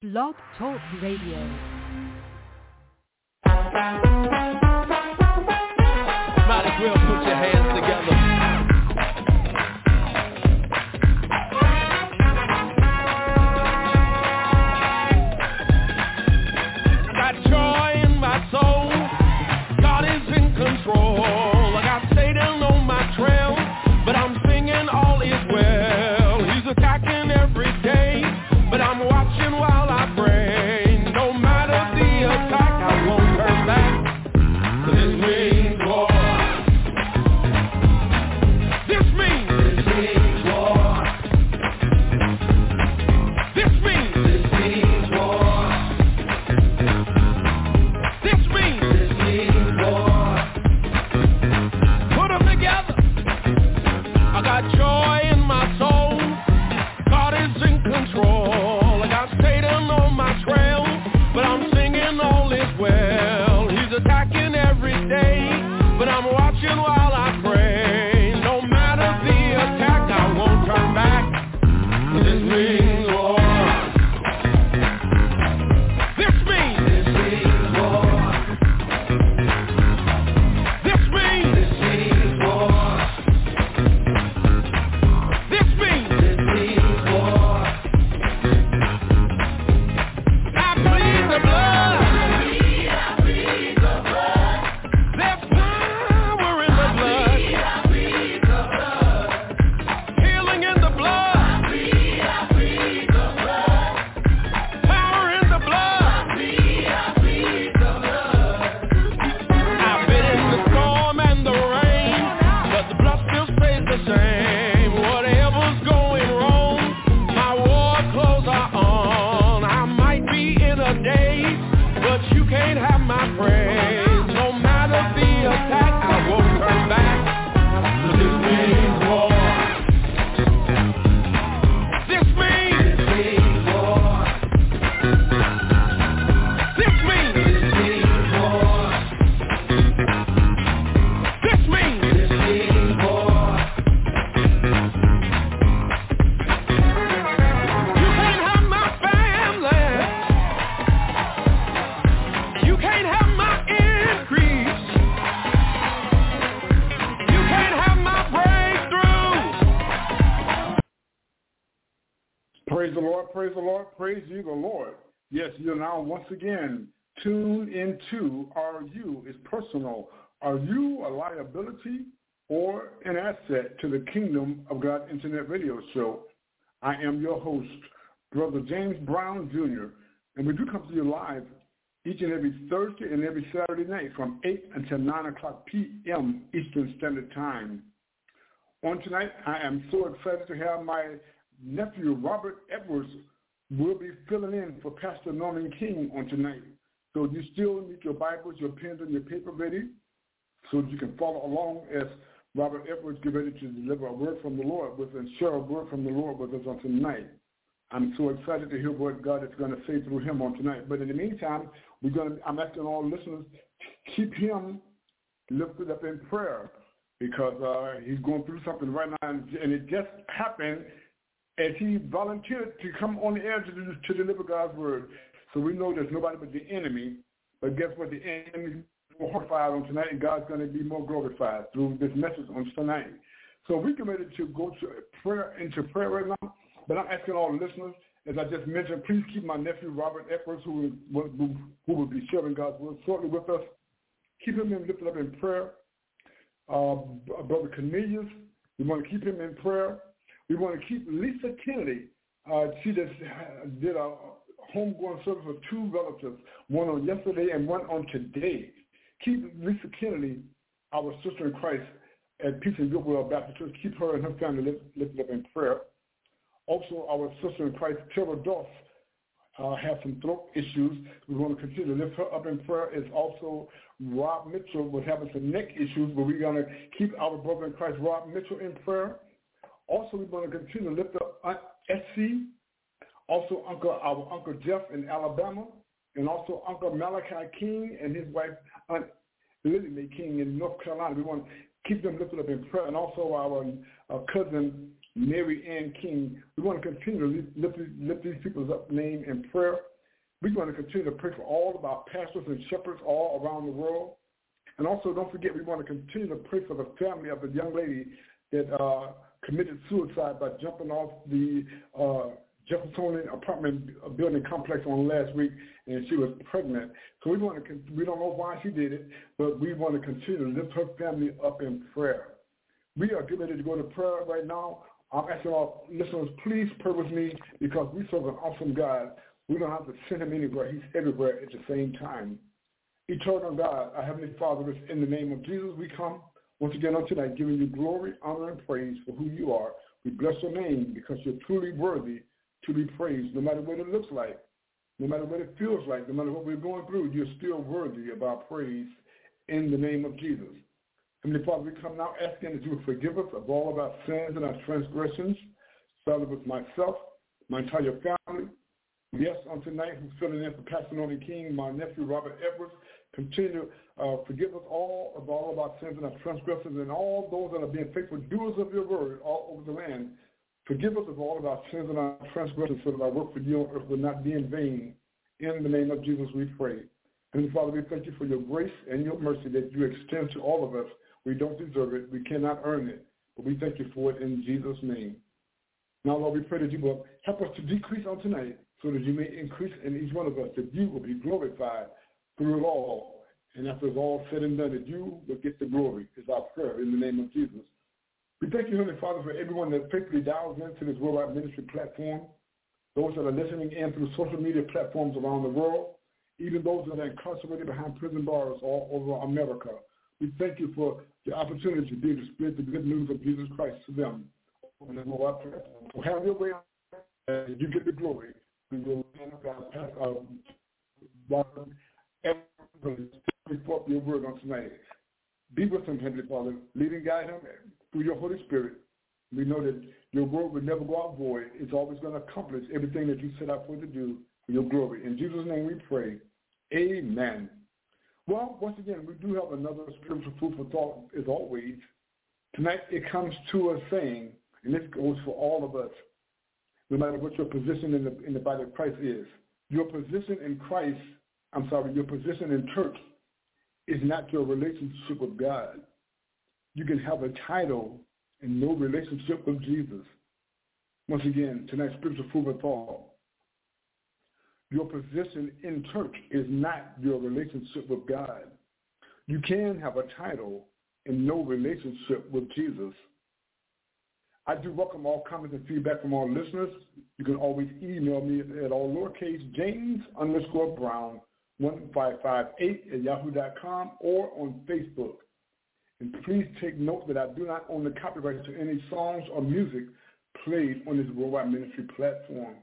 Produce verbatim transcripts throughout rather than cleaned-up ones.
Blog Talk Radio. Might as well put your hands together. I got joy in my soul. God is in control. I got Satan on my trail, but I'm singing all is well. He's attacking every day, but I'm watching while I pray. No matter the attack, I won't turn back. This means war. This means This means war. This means This means war. This means This means war. Put them together. I got joy in my soul. God is in control. I got Satan on my trail, but I'm singing all is well. He's attacking every day, but I'm watching while I pray. No matter the attack, I won't turn back. This means war. This means This means war. This means This means war. This means This means war. I bleed the blood. I bleed the blood. There's power in the blood. I bleed the blood. Healing in the blood. I bleed, I bleed the blood. Power in the blood. I bleed, I bleed the blood. I've been in the storm and the rain, but the blood still stays the same. Whatever's going wrong, my war clothes are on. I might be in a daze, but you can't have my praise. No matter the attack, I won't turn back. This means war. This means This means war. This means This means war. This means This means war. You can't have my family. You can't have my increase. You can't have my breakthrough. Praise the Lord, praise the Lord, praise you the Lord. Yes, you're now once again tuned into Are You is Personal. Are you a liability or an asset to the Kingdom of God Internet Radio Show? I am your host, Brother James Brown Junior, and we do come to you live each and every Thursday and every Saturday night from eight until nine o'clock p.m. Eastern Standard Time. On tonight, I am so excited to have my nephew, Robert Edwards, will be filling in for Pastor Norman King on tonight. So you still need your Bibles, your pens, and your paper ready so that you can follow along as Robert Edwards get ready to deliver a word from the Lord with us and share a word from the Lord with us on tonight. I'm so excited to hear what God is going to say through him on tonight. But in the meantime, we're going to, I'm asking all listeners, keep him lifted up in prayer because uh, he's going through something right now, and, and it just happened as he volunteered to come on the air to, to deliver God's word. So we know there's nobody but the enemy. But guess what? The enemy is more horrified on tonight, and God's going to be more glorified through this message on tonight. So we get ready to go to prayer into prayer right now. But I'm asking all the listeners, as I just mentioned, please keep my nephew Robert Edwards, who will, who will be sharing God's word shortly with us. Keep him lifted up in prayer. Uh, Brother Cornelius, we want to keep him in prayer. We want to keep Lisa Kennedy. Uh, she just did a homegoing service with two relatives, one on yesterday and one on today. Keep Lisa Kennedy, our sister in Christ, at Peace and Goodwill Baptist Church. Keep her and her family lifted up in prayer. Also, our sister in Christ, Tara Doss, uh, has some throat issues. We want to continue to lift her up in prayer. It's also Rob Mitchell was having some neck issues, but we're going to keep our brother in Christ, Rob Mitchell, in prayer. Also, we're going to continue to lift up Aunt Essie, also Uncle our Uncle Jeff in Alabama, and also Uncle Malachi King and his wife, Aunt Lily Mae King in North Carolina. We want to keep them lifted up in prayer, and also our, our cousin Mary Ann King. We want to continue to lift, lift these people's up name in prayer. We're going to continue to pray for all of our pastors and shepherds all around the world. And also, don't forget, we want to continue to pray for the family of the young lady that uh, committed suicide by jumping off the uh, Jeffersonian apartment building complex on last week, and she was pregnant. So we want to, we don't know why she did it, but we want to continue to lift her family up in prayer. We are getting ready to go to prayer right now. I'm asking our listeners, please pray with me, because we serve an awesome God. We don't have to send him anywhere. He's everywhere at the same time. Eternal God, our Heavenly Father, in the name of Jesus, we come once again on tonight, giving you glory, honor, and praise for who you are. We bless your name because you're truly worthy to be praised, no matter what it looks like, no matter what it feels like, no matter what we're going through, you're still worthy of our praise in the name of Jesus. Heavenly Father, we come now asking that you would forgive us of all of our sins and our transgressions, starting with myself, my entire family. Yes, on tonight, who's filling in for Pastor Norman King, my nephew Robert Edwards. Continue to uh, forgive us all of all of our sins and our transgressions, and all those that are being faithful doers of your word all over the land. Forgive us of all of our sins and our transgressions, so that our work for you on earth will not be in vain. In the name of Jesus, we pray. And Father, we thank you for your grace and your mercy that you extend to all of us. We don't deserve it. We cannot earn it. But we thank you for it in Jesus' name. Now, Lord, we pray that you will help us to decrease on tonight, so that you may increase in each one of us, that you will be glorified through it all. And after it's all said and done, that you will get the glory, is our prayer in the name of Jesus. We thank you, Heavenly Father, for everyone that faithfully dials into this Worldwide Ministry platform, those that are listening in through social media platforms around the world, even those that are incarcerated behind prison bars all over America. We thank you for the opportunity to be able to spread the good news of Jesus Christ to them on the Worldwide platform. So have your way, and you get the glory. We will pass our Robert Edwards to forth your word on tonight. Be with him, Heavenly Father. Lead and guide him through your Holy Spirit. We know that your word will never go out void. It's always going to accomplish everything that you set out for it to do for your glory. In Jesus' name we pray. Amen. Well, once again, we do have another spiritual food for thought, as always. Tonight it comes to us saying, and this goes for all of us, no matter what your position in the, in the body of Christ is. Your position in Christ, I'm sorry, your position in church is not your relationship with God. You can have a title and no relationship with Jesus. Once again, tonight's spiritual food for thought. Your position in church is not your relationship with God. You can have a title and no relationship with Jesus. I do welcome all comments and feedback from our listeners. You can always email me at all lowercase James underscore Brown one five five eight at yahoo dot com or on Facebook. And please take note that I do not own the copyright to any songs or music played on this Worldwide Ministry platform.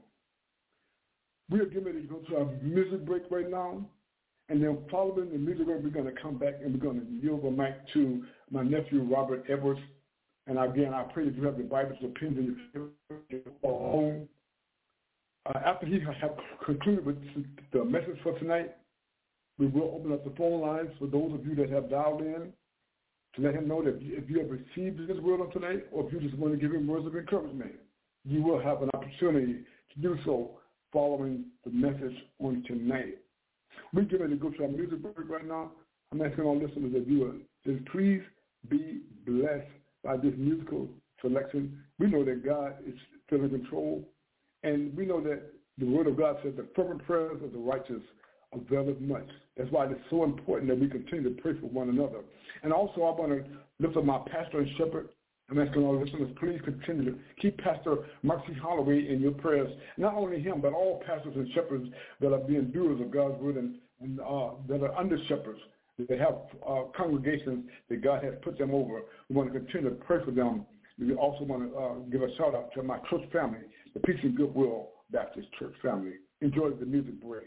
We are getting ready to go to our music break right now. And then following the music break, we're going to come back and we're going to yield the mic to my nephew, Robert Edwards. And again, I pray that you have the Bible's opinion in your home. Uh, after he has concluded with the message for tonight, we will open up the phone lines for those of you that have dialed in to let him know that if you have received this word on tonight, or if you just want to give him words of encouragement, you will have an opportunity to do so following the message on tonight. We're getting ready to go to our music break right now. I'm asking our listeners that you will just please be blessed by this musical selection. We know that God is still in control, and we know that the Word of God says the fervent prayers of the righteous availeth much. That's why it's so important that we continue to pray for one another. And also, I want to lift up my pastor and shepherd. I'm asking our listeners, please continue to keep Pastor Mark C. Holloway in your prayers. Not only him, but all pastors and shepherds that are being doers of God's word and, and uh, that are under shepherds. They have uh, congregations that God has put them over. We want to continue to pray for them. We also want to uh, give a shout out to my church family, the Peace and Goodwill Baptist Church family. Enjoy the music break.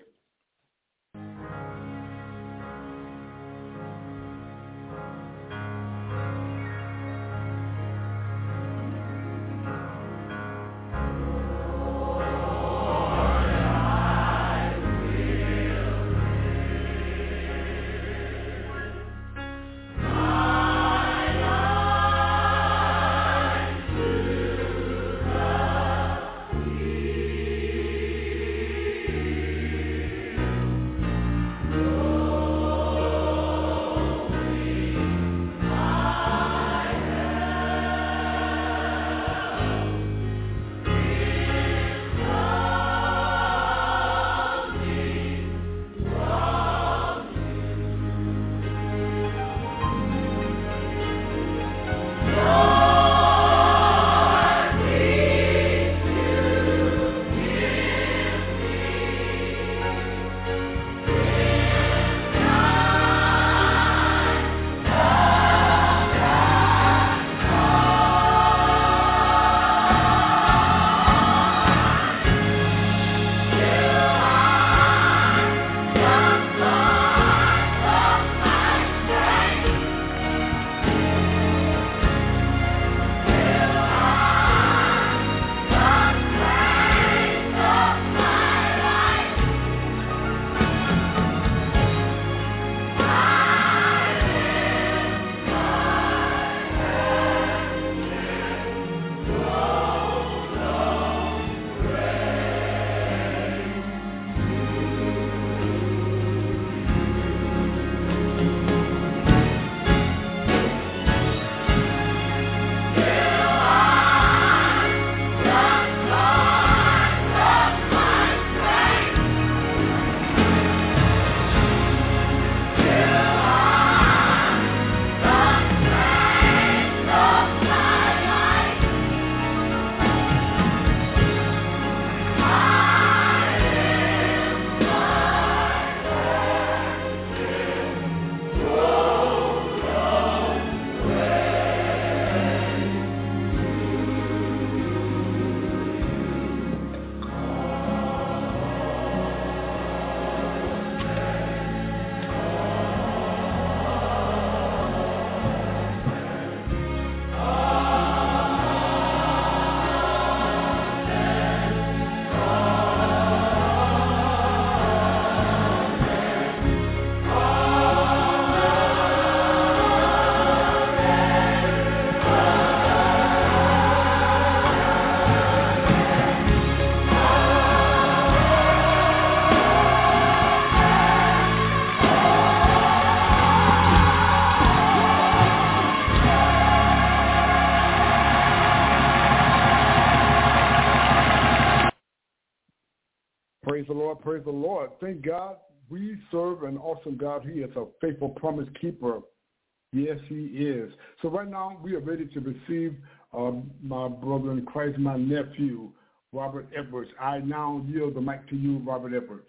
Praise the Lord. Thank God we serve an awesome God. He is a faithful promise keeper. Yes, he is. So right now we are ready to receive um, my brother in Christ, my nephew, Robert Edwards. I now yield the mic to you, Robert Edwards.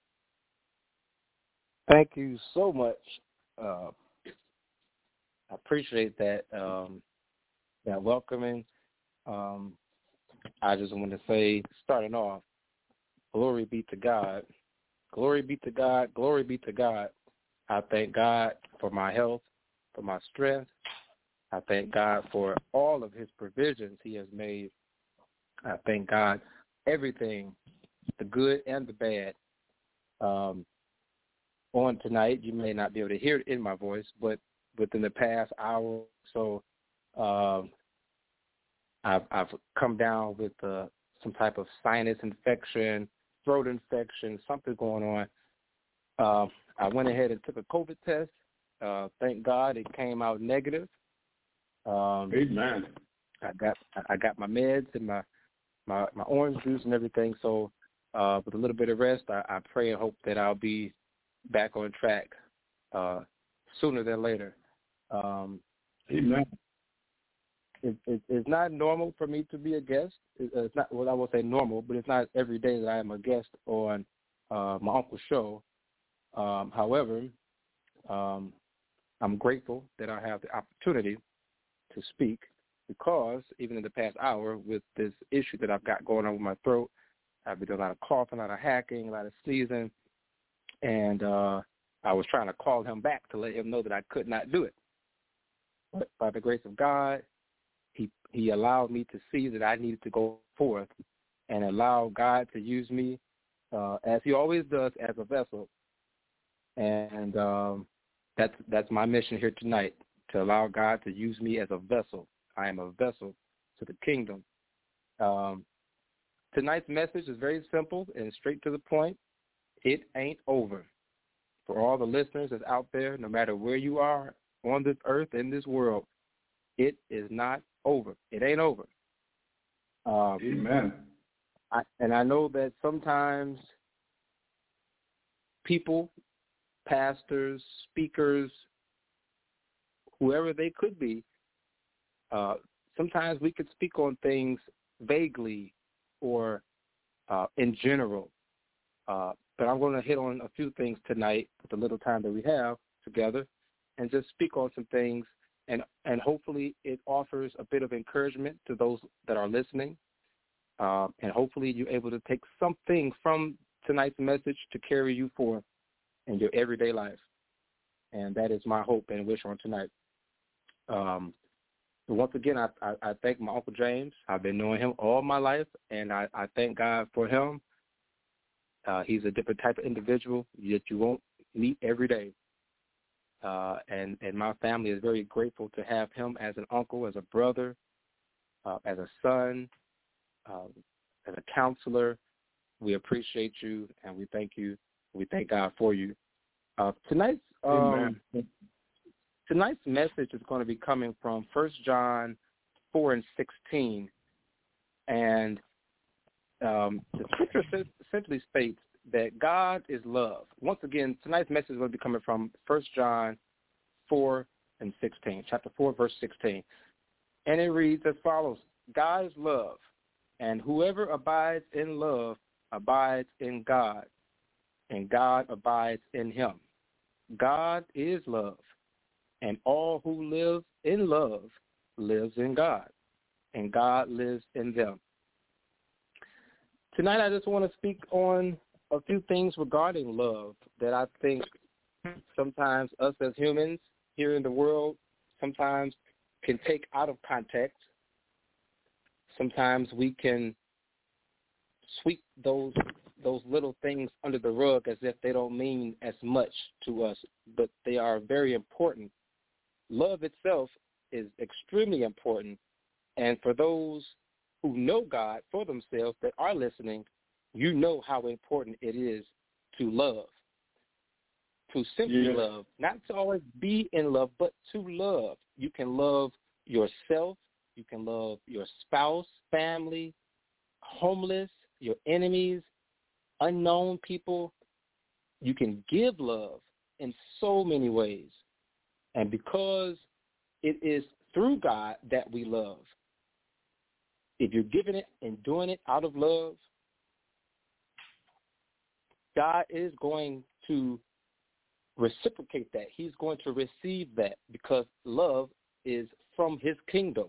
Thank you so much. Uh, I appreciate that um, that welcoming. Um, I just want to say, starting off, glory be to God. Glory be to God. Glory be to God. I thank God for my health, for my strength. I thank God for all of his provisions he has made. I thank God everything, the good and the bad. Um, on tonight, you may not be able to hear it in my voice, but within the past hour or so, um, I've, I've come down with uh, some type of sinus infection, throat infection, something going on. Uh, I went ahead and took a COVID test. Uh, thank God it came out negative. Um, Amen. I got I got my meds and my, my, my orange juice and everything. So uh, with a little bit of rest, I, I pray and hope that I'll be back on track uh, sooner than later. Um, Amen. It, it, it's not normal for me to be a guest. It, it's not, well, I won't say normal, but it's not every day that I am a guest on uh, my uncle's show. Um, however, um, I'm grateful that I have the opportunity to speak because even in the past hour with this issue that I've got going on with my throat, I've been doing a lot of coughing, a lot of hacking, a lot of sneezing, and uh, I was trying to call him back to let him know that I could not do it. But by the grace of God, He he allowed me to see that I needed to go forth and allow God to use me uh, as he always does as a vessel. And um, that's that's my mission here tonight, to allow God to use me as a vessel. I am a vessel to the kingdom. Um, tonight's message is very simple and straight to the point. It ain't over. For all the listeners that's out there, no matter where you are on this earth, in this world, it is not over. It ain't over. Um, Amen. I, and I know that sometimes people, pastors, speakers, whoever they could be, uh, sometimes we could speak on things vaguely or uh, in general. Uh, but I'm going to hit on a few things tonight with the little time that we have together and just speak on some things. And, and hopefully it offers a bit of encouragement to those that are listening. Uh, and hopefully you're able to take something from tonight's message to carry you forth in your everyday life. And that is my hope and wish on tonight. Um, once again, I, I, I thank my Uncle James. I've been knowing him all my life, and I, I thank God for him. Uh, he's a different type of individual that you won't meet every day. Uh, and, and my family is very grateful to have him as an uncle, as a brother, uh, as a son, uh, as a counselor. We appreciate you, and we thank you. We thank God for you. Uh, tonight's um, tonight's message is going to be coming from First John four and sixteen, and um, the scripture simply states that God is love. Once again, tonight's message is going to be coming from First John four and sixteen, chapter four, verse sixteen. And it reads as follows: God is love, and whoever abides in love abides in God, and God abides in him. God is love, and all who live in love lives in God, and God lives in them. Tonight I just want to speak on a few things regarding love that I think sometimes us as humans here in the world sometimes can take out of context. Sometimes we can sweep those those little things under the rug as if they don't mean as much to us, but they are very important. Love itself is extremely important, and for those who know God for themselves that are listening, you know how important it is to love, to simply yes. love, not to always be in love, but to love. You can love yourself. You can love your spouse, family, homeless, your enemies, unknown people. You can give love in so many ways. And because it is through God that we love, if you're giving it and doing it out of love, God is going to reciprocate that. He's going to receive that because love is from his kingdom.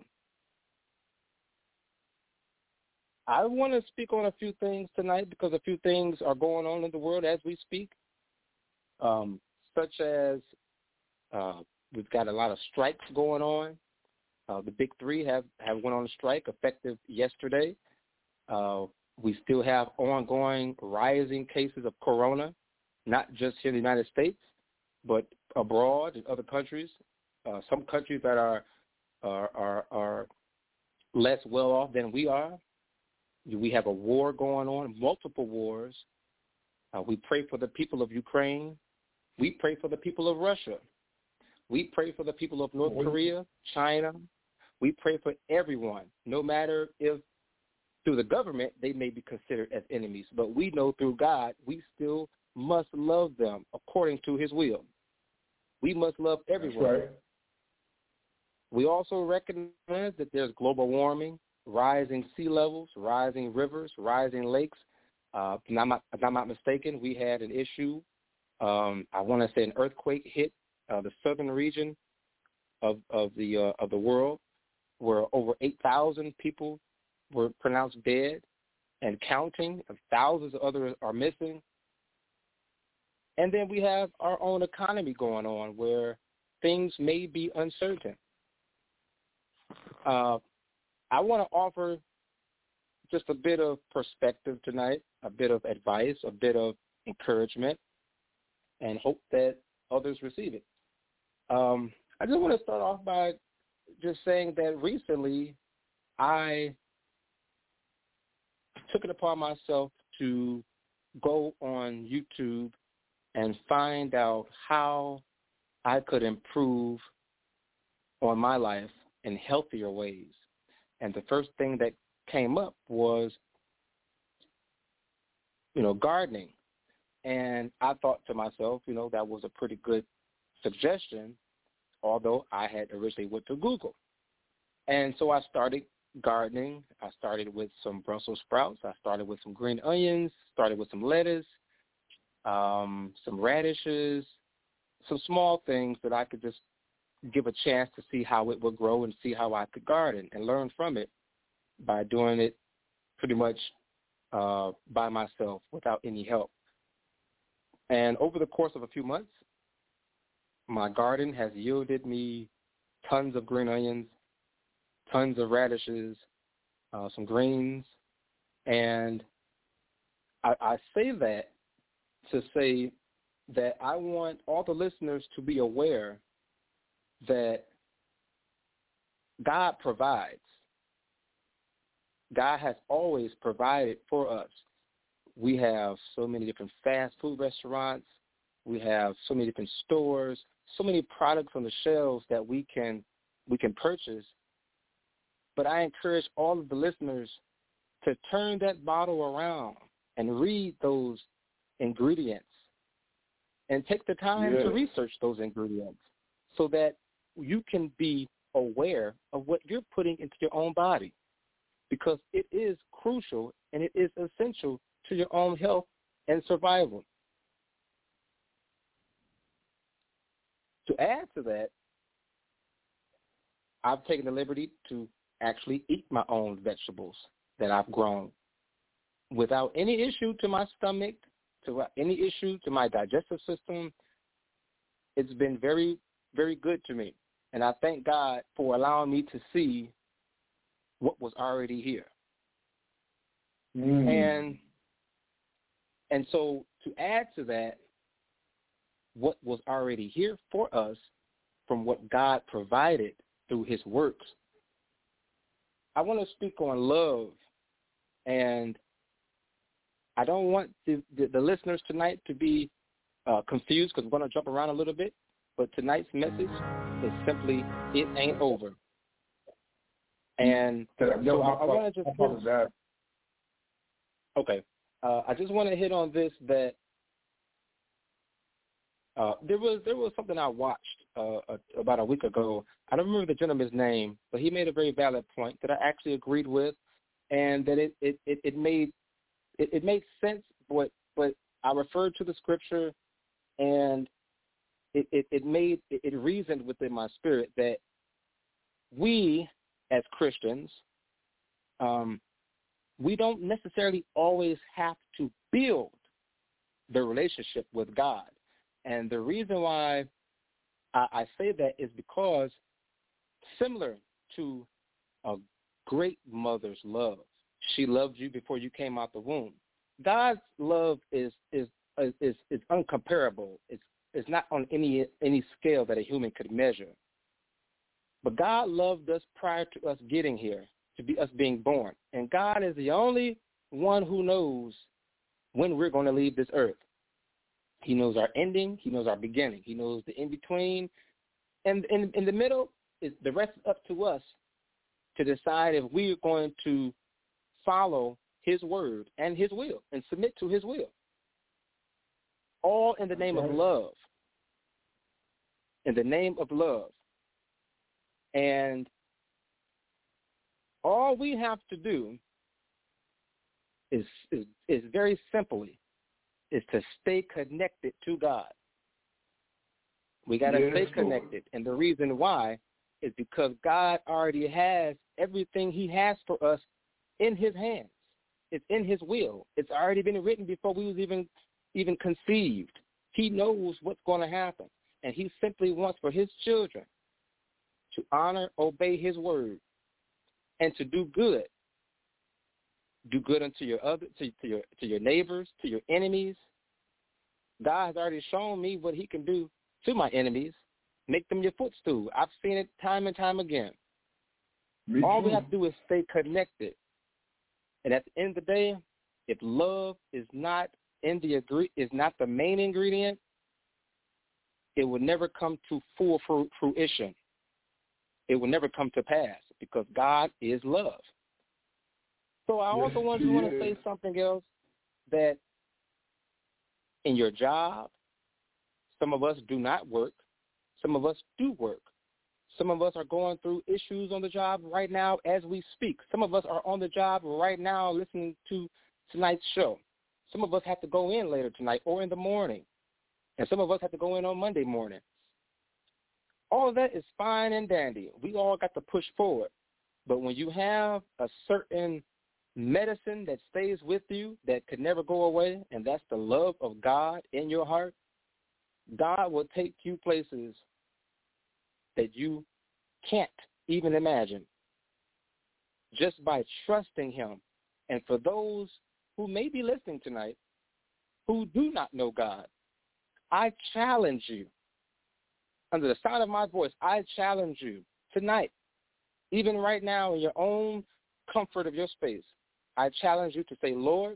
I want to speak on a few things tonight because a few things are going on in the world as we speak, um, such as uh, we've got a lot of strikes going on. Uh, the big three have, have went on a strike effective yesterday. Uh, we still have ongoing rising cases of corona, not just here in the United States, but abroad in other countries. Uh, some countries that are, are are are less well off than we are. We have a war going on, multiple wars. Uh, we pray for the people of Ukraine. We pray for the people of Russia. We pray for the people of North Korea, China. We pray for everyone, no matter if through the government they may be considered as enemies. But we know through God we still must love them according to his will. We must love everyone. That's right. We also recognize that there's global warming, rising sea levels, rising rivers, rising lakes. Uh, if, I'm not, if I'm not mistaken, we had an issue, um, I want to say an earthquake hit uh, the southern region of, of, the, uh, of the world, where over eight thousand people were pronounced dead and counting, and thousands of others are missing. And then we have our own economy going on where things may be uncertain. Uh, I want to offer just a bit of perspective tonight, a bit of advice, a bit of encouragement, and hope that others receive it. Um, I just want to start off by just saying that recently I took it upon myself to go on YouTube and find out how I could improve on my life in healthier ways. And the first thing that came up was, you know, gardening. And I thought to myself, you know, that was a pretty good suggestion, although I had originally went to Google. And so I started gardening. I started with some Brussels sprouts. I started with some green onions, started with some lettuce, um, some radishes, some small things that I could just give a chance to see how it would grow and see how I could garden and learn from it by doing it pretty much uh, by myself without any help. And over the course of a few months, my garden has yielded me tons of green onions, tons of radishes, uh, some greens. And I, I say that to say that I want all the listeners to be aware that God provides. God has always provided for us. We have so many different fast food restaurants. We have so many different stores, so many products on the shelves that we can we can purchase. But I encourage all of the listeners to turn that bottle around and read those ingredients and take the time yes. to research those ingredients so that you can be aware of what you're putting into your own body, because it is crucial and it is essential to your own health and survival. To add to that, I've taken the liberty to actually eat my own vegetables that I've grown without any issue to my stomach, to any issue to my digestive system. It's been very, very good to me. And I thank God for allowing me to see what was already here. Mm. And and so to add to that, what was already here for us from what God provided through his works, I want to speak on love. And I don't want the, the, the listeners tonight to be uh, confused, because we're going to jump around a little bit. But tonight's message is simply, it ain't over. And so I, I want to just give, okay. uh, I just want to hit on this that uh, there was there was something I watched uh, a, about a week ago. I don't remember the gentleman's name, but he made a very valid point that I actually agreed with, and that it it, it, it made it, it made sense. But but I referred to the scripture, and it, it, it made it, it reasoned within my spirit that we as Christians, um, we don't necessarily always have to build the relationship with God. And the reason why I, I say that is because similar to a great mother's love, she loved you before you came out the womb. God's love is is is is uncomparable. It's it's not on any any scale that a human could measure. But God loved us prior to us getting here, to be us being born. And God is the only one who knows when we're going to leave this earth. He knows our ending. He knows our beginning. He knows the in-between. And in, in the middle, is the rest is up to us to decide if we're going to follow his word and his will and submit to his will. All in the name of love. In the name of love. And all we have to do is, is, is very simply is to stay connected to God. We got to yes, stay connected. Lord. And the reason why is because God already has everything he has for us in his hands. It's in his will. It's already been written before we was even even conceived. He knows what's going to happen. And he simply wants for his children to honor, obey his word, and to do good. Do good unto your other, to, to your to your neighbors, to your enemies. God has already shown me what he can do to my enemies. Make them your footstool. I've seen it time and time again. Me All too. We have to do is stay connected. And at the end of the day, if love is not in the agree is not the main ingredient, it will never come to full fruition. It will never come to pass because God is love. So I also yes, want to want to say something else, that in your job, some of us do not work. Some of us do work. Some of us are going through issues on the job right now as we speak. Some of us are on the job right now listening to tonight's show. Some of us have to go in later tonight or in the morning. And some of us have to go in on Monday morning. All of that is fine and dandy. We all got to push forward. But when you have a certain medicine that stays with you that could never go away, and that's the love of God in your heart, God will take you places that you can't even imagine just by trusting him. And for those who may be listening tonight who do not know God, I challenge you, under the sound of my voice, I challenge you tonight, even right now in your own comfort of your space, I challenge you to say, Lord,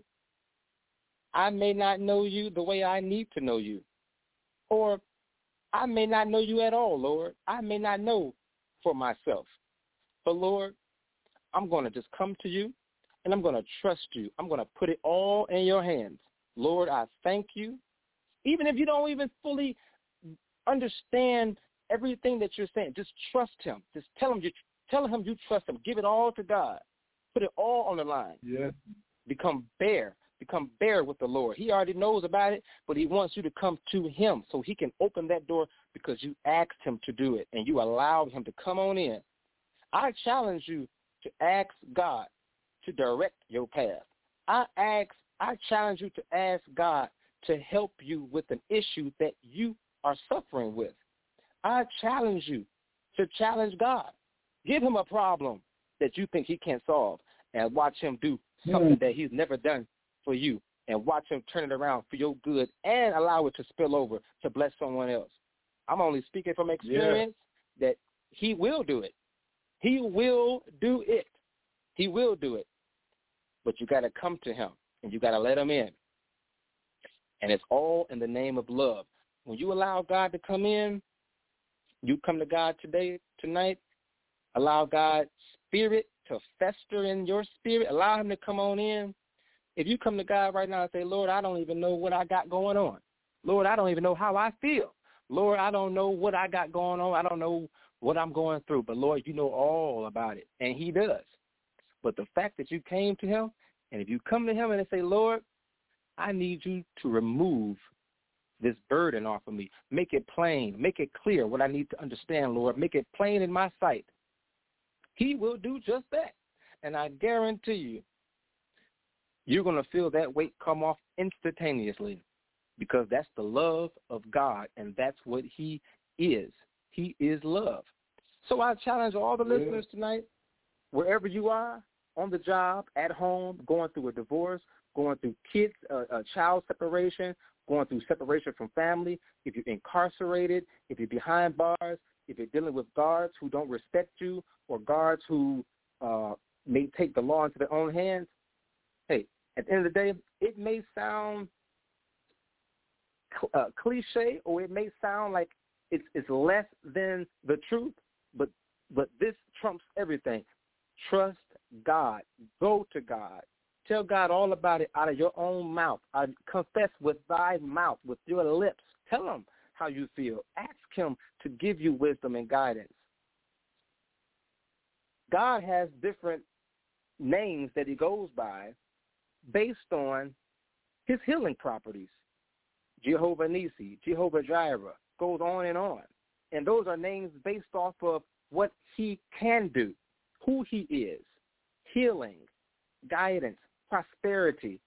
I may not know you the way I need to know you. Or I may not know you at all, Lord. I may not know for myself. But, Lord, I'm going to just come to you, and I'm going to trust you. I'm going to put it all in your hands. Lord, I thank you. Even if you don't even fully understand everything that you're saying, just trust him. Just tell him you, tell him you trust him. Give it all to God. Put it all on the line. Yes. Become bare. Become bare with the Lord. He already knows about it, but he wants you to come to him so he can open that door because you asked him to do it and you allowed him to come on in. I challenge you to ask God to direct your path. I ask, I challenge you to ask God to help you with an issue that you are suffering with. I challenge you to challenge God. Give him a problem that you think he can't solve and watch him do something mm. that he's never done for you, and watch him turn it around for your good and allow it to spill over to bless someone else. I'm only speaking from experience yeah. that he will do it. He will do it. He will do it. But you got to come to him, and you got to let him in. And it's all in the name of love. When you allow God to come in, you come to God today, tonight, allow God's spirit to fester in your spirit, allow him to come on in, If you come to God right now and say, Lord, I don't even know what I got going on. Lord, I don't even know how I feel. Lord, I don't know what I got going on. I don't know what I'm going through. But, Lord, you know all about it, and he does. But the fact that you came to him, and if you come to him and say, Lord, I need you to remove this burden off of me. Make it plain. Make it clear what I need to understand, Lord. Make it plain in my sight. He will do just that. And I guarantee you, you're going to feel that weight come off instantaneously, because that's the love of God, and that's what he is. He is love. So I challenge all the yeah. listeners tonight, wherever you are, on the job, at home, going through a divorce, going through kids, uh, uh, child separation, going through separation from family, if you're incarcerated, if you're behind bars, if you're dealing with guards who don't respect you, or guards who uh, may take the law into their own hands, hey, at the end of the day, it may sound uh, cliche, or it may sound like it's, it's less than the truth, but but this trumps everything. Trust God. Go to God. Tell God all about it out of your own mouth. I confess with thy mouth, with your lips. Tell him how you feel. Ask him to give you wisdom and guidance. God has different names that he goes by based on his healing properties. Jehovah Nissi, Jehovah Jireh, goes on and on. And those are names based off of what he can do, who he is, healing, guidance, prosperity.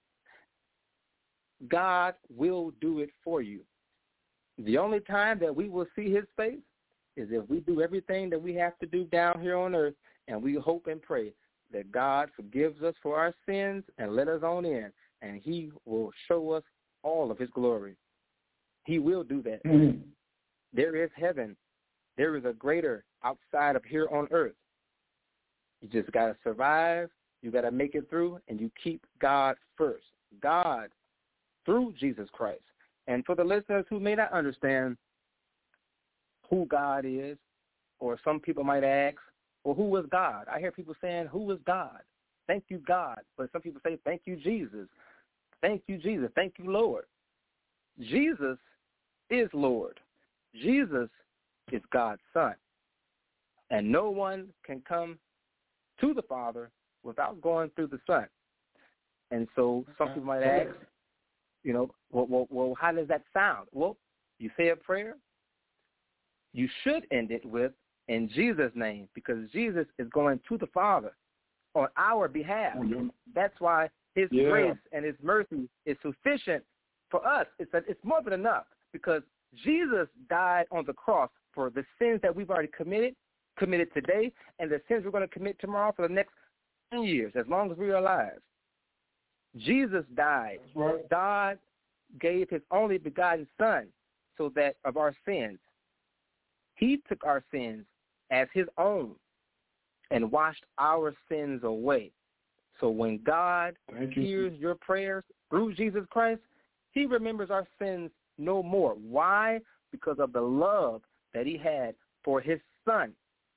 God will do it for you. The only time that we will see his face is if we do everything that we have to do down here on earth, and we hope and pray that God forgives us for our sins and let us on in, and he will show us all of his glory. He will do that. Mm-hmm. There is heaven. There is a greater outside of here on earth. You just got to survive. You got to make it through, and you keep God first. God through Jesus Christ. And for the listeners who may not understand who God is, or some people might ask, well, who is God? I hear people saying, who is God? Thank you, God. But some people say, thank you, Jesus. Thank you, Jesus. Thank you, Lord. Jesus is Lord. Jesus is God's Son. And no one can come to the Father without going through the Son. And so some people might ask, you know, well, well, well, how does that sound? Well, you say a prayer, you should end it with, in Jesus' name, because Jesus is going to the Father on our behalf. Mm-hmm. That's why his yeah. grace and his mercy is sufficient for us. It's, a, it's more than enough, because Jesus died on the cross for the sins that we've already committed, committed today, and the sins we're going to commit tomorrow for the next ten years, as long as we are alive. Jesus died. Right. God gave his only begotten Son so that of our sins. He took our sins as his own and washed our sins away. So when God Thank hears you. your prayers through Jesus Christ, he remembers our sins no more. Why? Because of the love that he had for his Son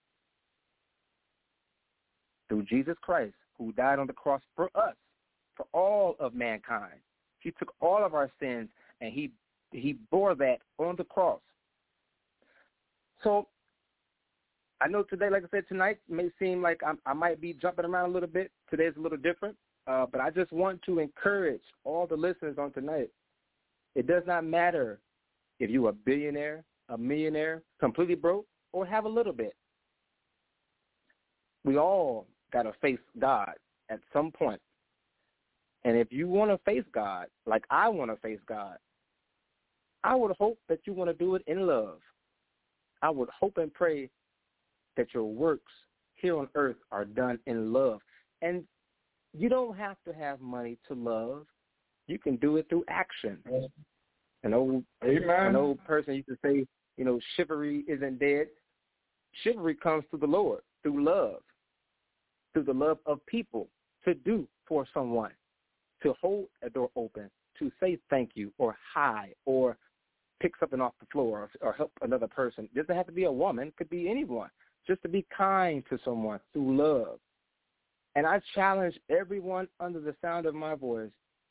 through Jesus Christ, who died on the cross for us, for all of mankind. He took all of our sins, and he he bore that on the cross. So I know today, like I said, tonight may seem like I'm, I might be jumping around a little bit. Today's a little different, uh, but I just want to encourage all the listeners on tonight. It does not matter if you're a billionaire, a millionaire, completely broke, or have a little bit. We all got to face God at some point. And if you want to face God, like I want to face God, I would hope that you want to do it in love. I would hope and pray that your works here on earth are done in love. And you don't have to have money to love. You can do it through action. An old, Amen. an old person used to say, you know, chivalry isn't dead. Chivalry comes through the Lord, through love, through the love of people, to do for someone, to hold a door open, to say thank you or hi, or pick something off the floor, or, or help another person. It doesn't have to be a woman. It could be anyone. Just to be kind to someone through love. And I challenge everyone under the sound of my voice.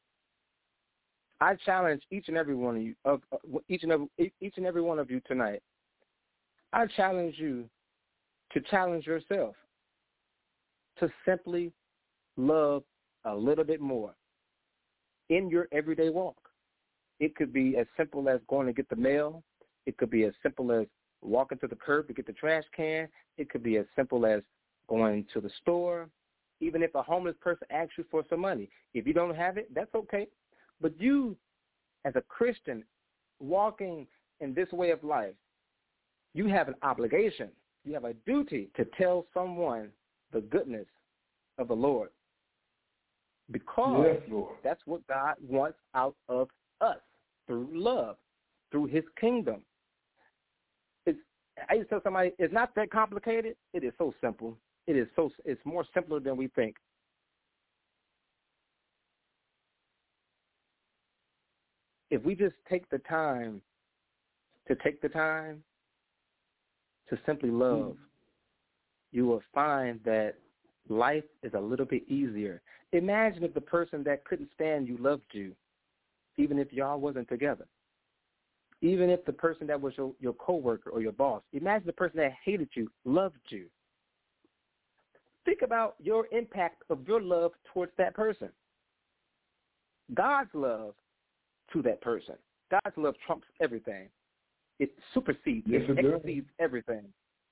I challenge each and every one of you, of uh, each and every each and every one of you tonight. I challenge you to challenge yourself to simply love a little bit more in your everyday walk. It could be as simple as going to get the mail. It could be as simple as walking to the curb to get the trash can. It could be as simple as going to the store. Even if a homeless person asks you for some money, if you don't have it, that's okay. But you, as a Christian, walking in this way of life, you have an obligation, you have a duty to tell someone the goodness of the Lord. Because yes, Lord. That's what God wants out of us through love, through his kingdom. It's, I used to tell somebody, it's not that complicated. It is so simple. It is so, it's more simpler than we think. If we just take the time to take the time to simply love, you will find that life is a little bit easier. Imagine if the person that couldn't stand you loved you, even if y'all wasn't together. Even if the person that was your, your coworker or your boss, imagine the person that hated you loved you. Think about your impact of your love towards that person. God's love to that person. God's love trumps everything. It supersedes, yes, it, it exceeds everything.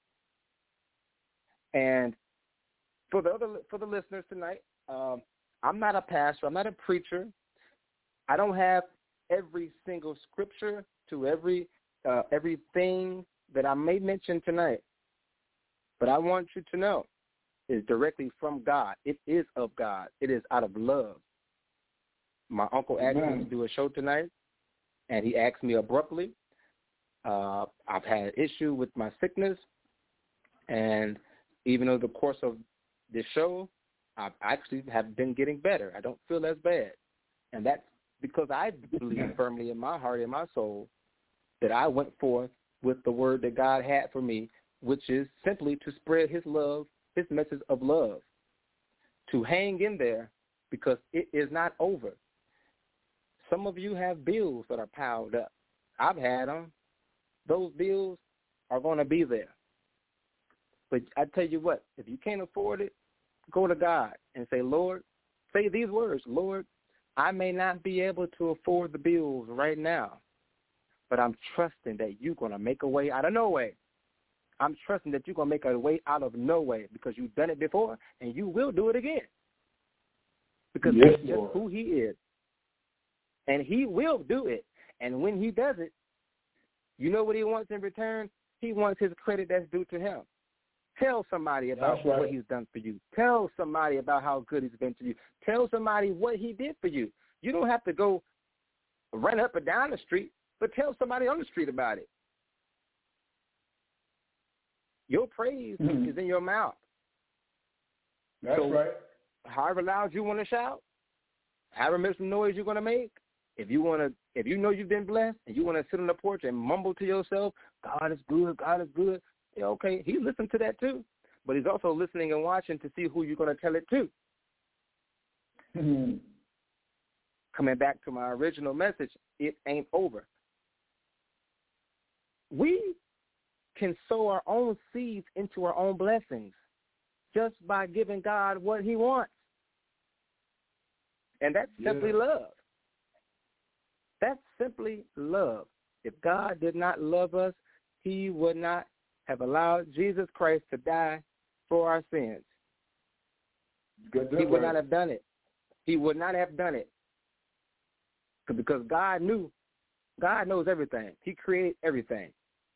And for the other, for the listeners tonight, um, I'm not a pastor. I'm not a preacher. I don't have every single scripture to every uh, everything that I may mention tonight. But I want you to know it's directly from God. It is of God. It is out of love. My uncle asked Amen. me to do a show tonight, and he asked me abruptly. Uh, I've had an issue with my sickness, and even over the course of this show, I actually have been getting better. I don't feel as bad. And that's because I believe firmly in my heart and my soul that I went forth with the word that God had for me, which is simply to spread his love, his message of love, to hang in there because it is not over. Some of you have bills that are piled up. I've had them. Those bills are going to be there. But I tell you what, if you can't afford it, go to God and say, Lord, say these words, Lord, I may not be able to afford the bills right now, but I'm trusting that you're going to make a way out of no way. I'm trusting that you're going to make a way out of no way because you've done it before and you will do it again. Because yes, that's just Lord. who he is. And he will do it. And when he does it, you know what he wants in return? He wants his credit that's due to him. Tell somebody about right. what he's done for you. Tell somebody about how good he's been to you. Tell somebody what he did for you. You don't have to go run up and down the street, but tell somebody on the street about it. Your praise mm-hmm. is in your mouth. That's so, right. However loud you want to shout, however much noise you're going to make, if you want to, if you know you've been blessed and you want to sit on the porch and mumble to yourself, God is good, God is good. Yeah, okay, he's listening to that too, but he's also listening and watching to see who you're going to tell it to. Mm-hmm. Coming back to my original message, it ain't over. We can sow our own seeds into our own blessings just by giving God what he wants. And that's simply yeah. love. That's simply love. If God did not love us, he would not have allowed Jesus Christ to die for our sins. He would not have done it. He would not have done it. Because God knew, God knows everything. He created everything.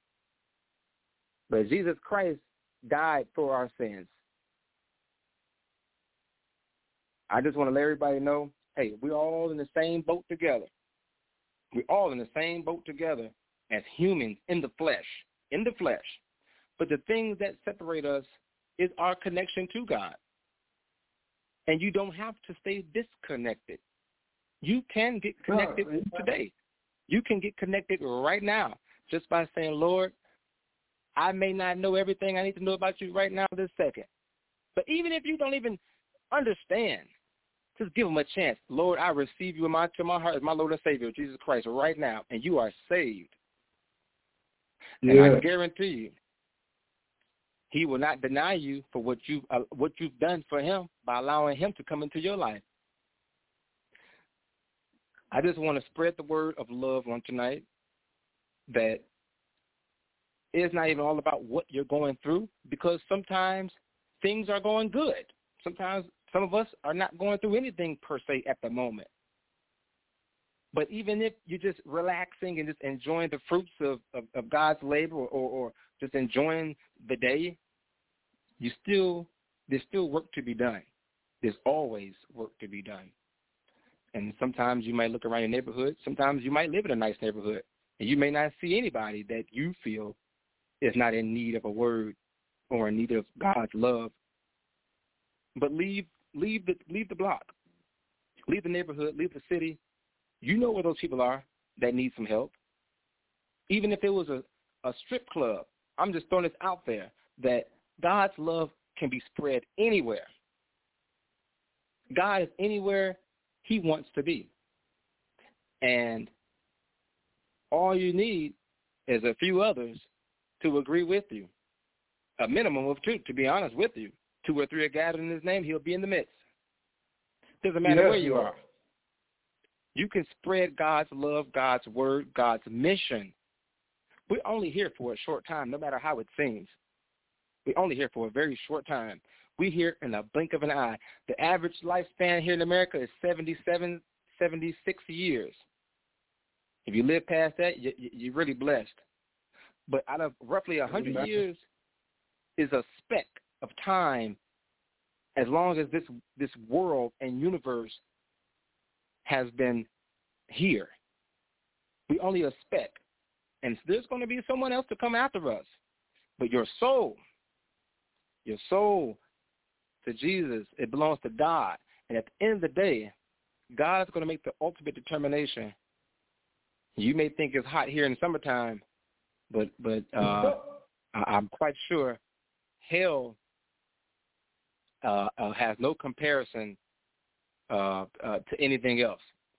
But Jesus Christ died for our sins. I just want to let everybody know, hey, we're all in the same boat together. We're all in the same boat together as humans in the flesh, in the flesh. But the things that separate us is our connection to God. And you don't have to stay disconnected. You can get connected oh, today. You can get connected right now just by saying, Lord, I may not know everything I need to know about you right now this second. But even if you don't even understand. Just give them a chance. Lord, I receive you in my, to my heart as my Lord and Savior, Jesus Christ, right now, and you are saved. Yeah. And I guarantee you, he will not deny you for what you've, uh, what you've done for him by allowing him to come into your life. I just want to spread the word of love on tonight, that it's not even all about what you're going through, because sometimes things are going good. Sometimes some of us are not going through anything per se at the moment. But even if you're just relaxing and just enjoying the fruits of, of, of God's labor, or, or, or just enjoying the day, you still there's still work to be done. There's always work to be done. And sometimes you might look around your neighborhood. Sometimes you might live in a nice neighborhood, and you may not see anybody that you feel is not in need of a word or in need of God's love. But leave leave the leave the block, leave the neighborhood, leave the city. You know where those people are that need some help. Even if it was a, a strip club, I'm just throwing this out there, that God's love can be spread anywhere. God is anywhere he wants to be. And all you need is a few others to agree with you, a minimum of two, to be honest with you. Two or three are gathered in his name, he'll be in the midst. Doesn't matter yes, where you Lord. are. You can spread God's love, God's word, God's mission. We're only here for a short time, no matter how it seems. We're only here for a very short time. We're here in a blink of an eye. The average lifespan here in America is seventy-seven, seventy-six years. If you live past that, you, you're really blessed. But out of roughly one hundred Amen. years is a speck of time, as long as this this world and universe has been here. We only a speck. And there's going to be someone else to come after us. But your soul, your soul to Jesus, it belongs to God. And at the end of the day, God is going to make the ultimate determination. You may think it's hot here in summertime, but but uh, I, I'm quite sure hell uh, uh, has no comparison uh, uh, to anything else.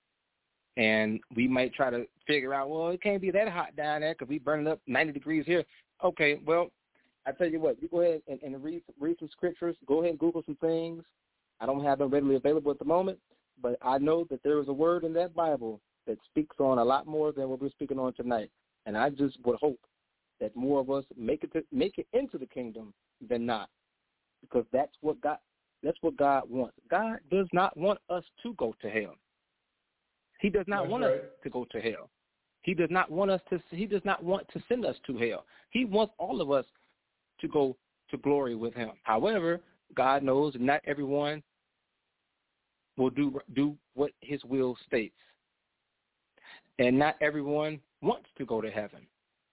And we might try to figure out, well, it can't be that hot down there because we burning up ninety degrees here. Okay, well, I tell you what, you go ahead and, and read, read some scriptures. Go ahead and Google some things. I don't have them readily available at the moment, but I know that there is a word in that Bible that speaks on a lot more than what we're speaking on tonight. And I just would hope that more of us make it to, make it into the kingdom than not, because that's what God that's what God wants. God does not want us to go to hell. He does not That's want right. us to go to hell. He does not want us to. He does not want to send us to hell. He wants all of us to go to glory with him. However, God knows that not everyone will do do what his will states, and not everyone wants to go to heaven.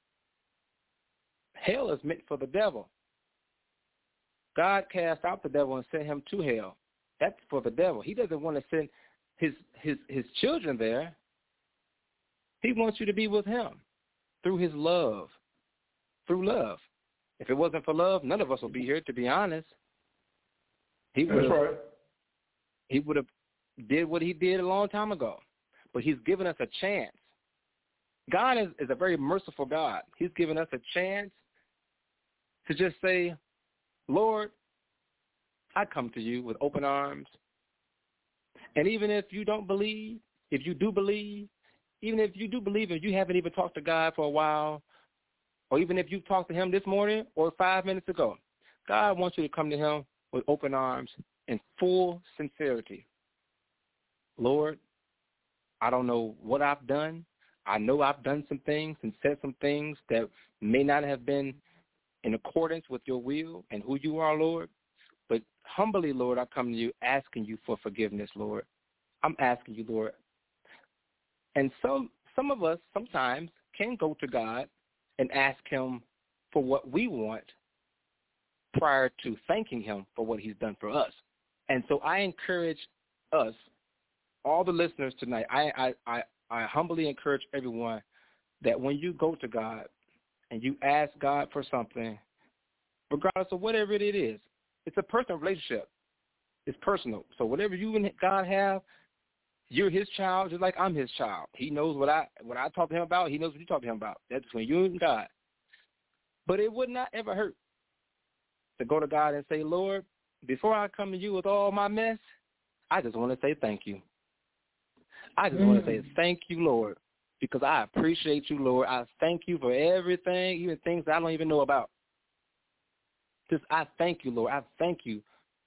Hell is meant for the devil. God cast out the devil and sent him to hell. That's for the devil. He doesn't want to send his his his children there. He wants you to be with him through his love, through love. If it wasn't for love, none of us would be here, to be honest. He would have, right. he would have did what he did a long time ago. But he's given us a chance. God is, is a very merciful God. He's given us a chance to just say, Lord, I come to you with open arms. And even if you don't believe, if you do believe, even if you do believe and you haven't even talked to God for a while, or even if you talked to him this morning or five minutes ago, God wants you to come to him with open arms and full sincerity. Lord, I don't know what I've done. I know I've done some things and said some things that may not have been in accordance with your will and who you are, Lord. But humbly, Lord, I come to you asking you for forgiveness, Lord. I'm asking you, Lord. And some some of us sometimes can go to God and ask him for what we want prior to thanking him for what he's done for us. And so I encourage us, all the listeners tonight, I, I, I, I humbly encourage everyone that when you go to God and you ask God for something, regardless of whatever it is, it's a personal relationship. It's personal. So whatever you and God have, you're his child just like I'm his child. He knows what I what I talk to him about. He knows what you talk to him about. That's between you and God. But it would not ever hurt to go to God and say, Lord, before I come to you with all my mess, I just want to say thank you. I just mm. want to say thank you, Lord, because I appreciate you, Lord. I thank you for everything, even things I don't even know about. Just I thank you, Lord. I thank you.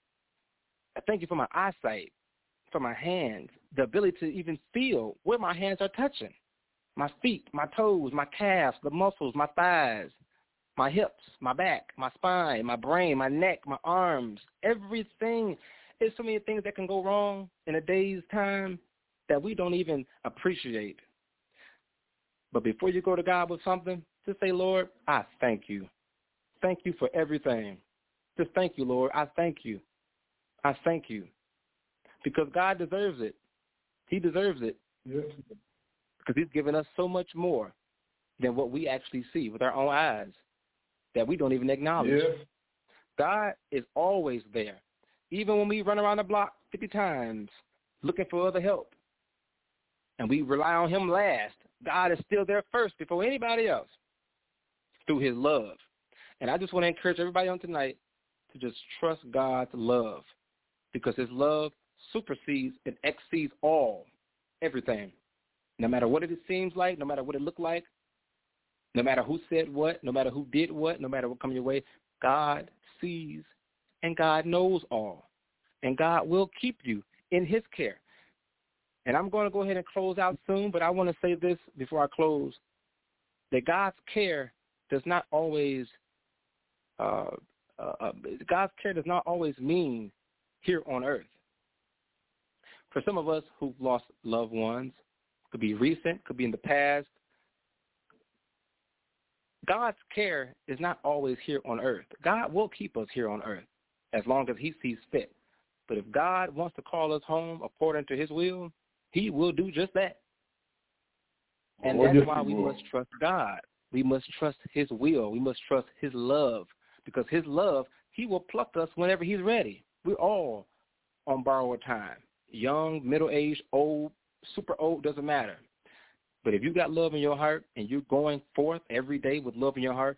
I thank you for my eyesight, for my hands, the ability to even feel where my hands are touching, my feet, my toes, my calves, the muscles, my thighs, my hips, my back, my spine, my brain, my neck, my arms, everything. There's so many things that can go wrong in a day's time that we don't even appreciate. But before you go to God with something, just say, Lord, I thank you. Thank you for everything. Just thank you, Lord. I thank you. I thank you. Because God deserves it. He deserves it. Yes. Because he's given us so much more than what we actually see with our own eyes that we don't even acknowledge. Yes. God is always there. Even when we run around the block fifty times looking for other help and we rely on him last, God is still there first before anybody else through his love. And I just want to encourage everybody on tonight to just trust God's love, because his love supersedes and exceeds all, everything. No matter what it seems like, no matter what it looked like, no matter who said what, no matter who did what, no matter what comes your way, God sees and God knows all. And God will keep you in his care. And I'm going to go ahead and close out soon, but I want to say this before I close, that God's care does not always, uh, uh, God's care does not always mean here on earth. For some of us who've lost loved ones, could be recent, could be in the past, God's care is not always here on earth. God will keep us here on earth as long as he sees fit. But if God wants to call us home according to his will, he will do just that. And well, that's yes, why we will. must trust God. We must trust his will. We must trust his love, because his love, he will pluck us whenever he's ready. We're all on borrowed time. Young, middle-aged, old, super old, doesn't matter. But if you got love in your heart and you're going forth every day with love in your heart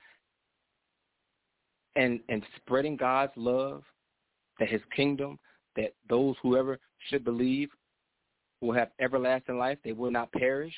and, and spreading God's love, that his kingdom, that those whoever should believe will have everlasting life, they will not perish.